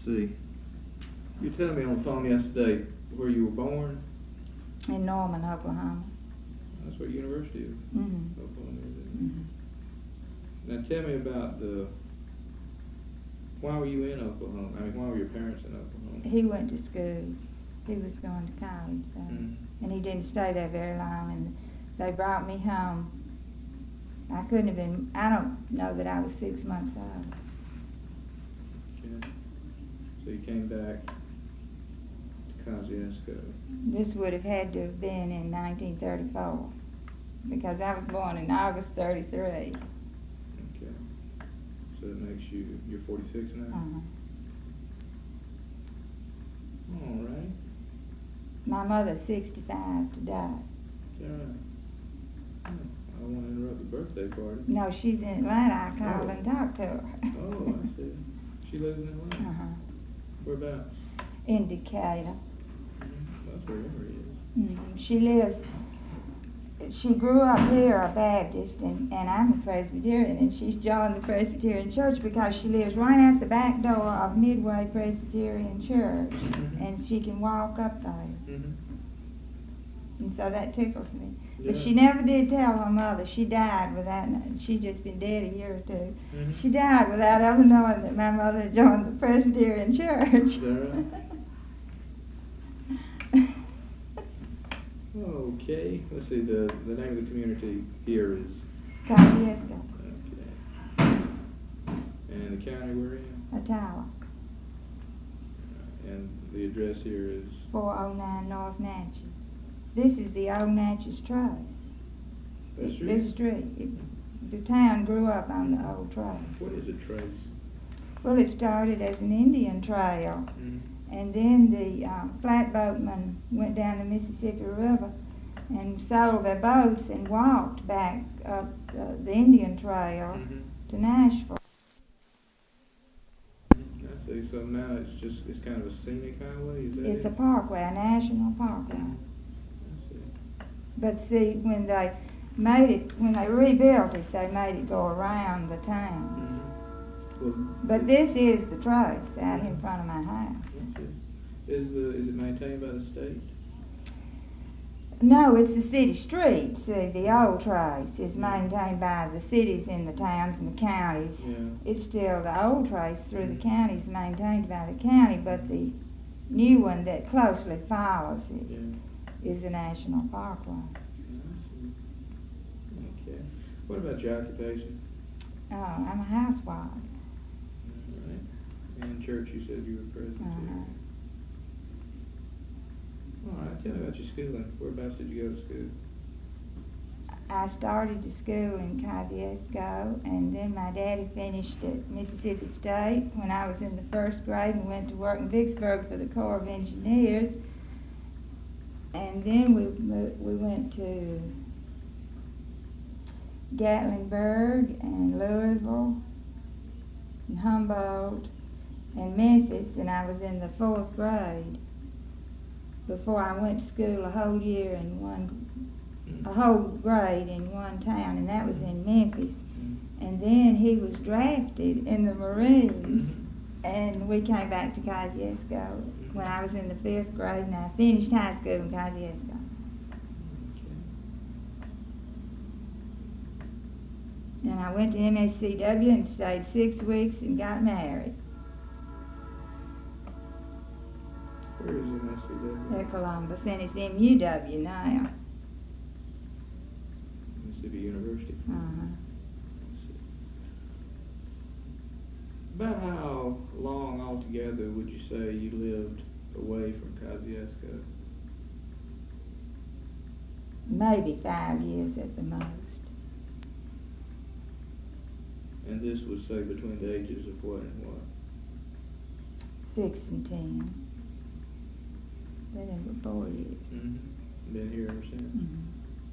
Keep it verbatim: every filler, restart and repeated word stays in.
see. You were telling me on the phone yesterday where you were born. In Norman, Oklahoma. That's where University is. Mm-hmm. Oklahoma is. Mm-hmm. Now tell me about the. Why were you in Oklahoma? I mean, why were your parents in Oklahoma? He went to school. He was going to college, so. Mm-hmm. And he didn't stay there very long, and they brought me home. I couldn't have been, I don't know that I was six months old. Okay. So you came back to Kosciuszko. This would have had to have been in nineteen thirty-four, because I was born in August thirty-three. Okay. So that makes you, you're forty-six now? Uh-huh. All right. My mother's sixty-five today. Is that right? Oh, I don't want to interrupt the birthday party. No, she's in Atlanta. I called Oh. and talked to her. Oh, I see. She lives in Atlanta? Uh-huh. Whereabouts? In Decatur. Mm-hmm. That's where Emory is. Mm-hmm. She lives, she grew up here a Baptist, and, and I'm a Presbyterian, and she's joined the Presbyterian Church because she lives right out the back door of Midway Presbyterian Church, Mm-hmm. and she can walk up there. Mm-hmm. And so that tickles me. Yeah. But she never did tell her mother. She died without, she's just been dead a year or two. Mm-hmm. She died without ever knowing that my mother had joined the Presbyterian Church. Is that right? Okay. Let's see. The the name of the community here is. Kosciuszko. Okay. And the county we're in. Ottawa. And the address here is. four oh nine North Natchez. This is the old Natchez Trace. That's true. This street. It, the town grew up on the old trace. What is a trace? Well, it started as an Indian trail. Mm-hmm. And then the uh, flatboatmen went down the Mississippi River and sold their boats and walked back up uh, the Indian Trail Mm-hmm. to Nashville. I see. So now it's just, it's kind of a scenic highway? Is that It's it? a parkway, a national parkway. I see. But see, when they made it, when they rebuilt it, they made it go around the towns. Mm-hmm. Well, But this is the trace out in front of my house. that's it. Is the is it maintained by the state? No, it's the city street. See, the old trace is maintained by the cities in the towns and the counties. Yeah. It's still the old trace through the counties maintained by the county, but the new one that closely follows it Yeah. is the National Parkway. I see. Okay. What about your occupation? Oh, I'm a housewife. All right. And church, you said you were present. Uh-huh. All right. Tell me about your schooling. Whereabouts did you go to school? I started to school in Kosciuszko, and then my daddy finished at Mississippi State when I was in the first grade and went to work in Vicksburg for the Corps of Engineers. And then we mo- we went to Gatlinburg and Louisville and Humboldt and Memphis, and I was in the fourth grade before I went to school a whole year in one, a whole grade in one town, and that was in Memphis. Mm-hmm. And then he was drafted in the Marines, Mm-hmm. and we came back to Kosciuszko when I was in the fifth grade, and I finished high school in Kosciuszko. And I went to M S C W and stayed six weeks and got married Where is M S C W? at Columbus, and it's M U W now. Mississippi University. Uh-huh. About how long altogether would you say you lived away from Kosciuszko? Maybe five years at the most. And this was, say, between the ages of what and what? Six and ten. Been in for four years. Mm-hmm. Been here ever since? Mm-hmm.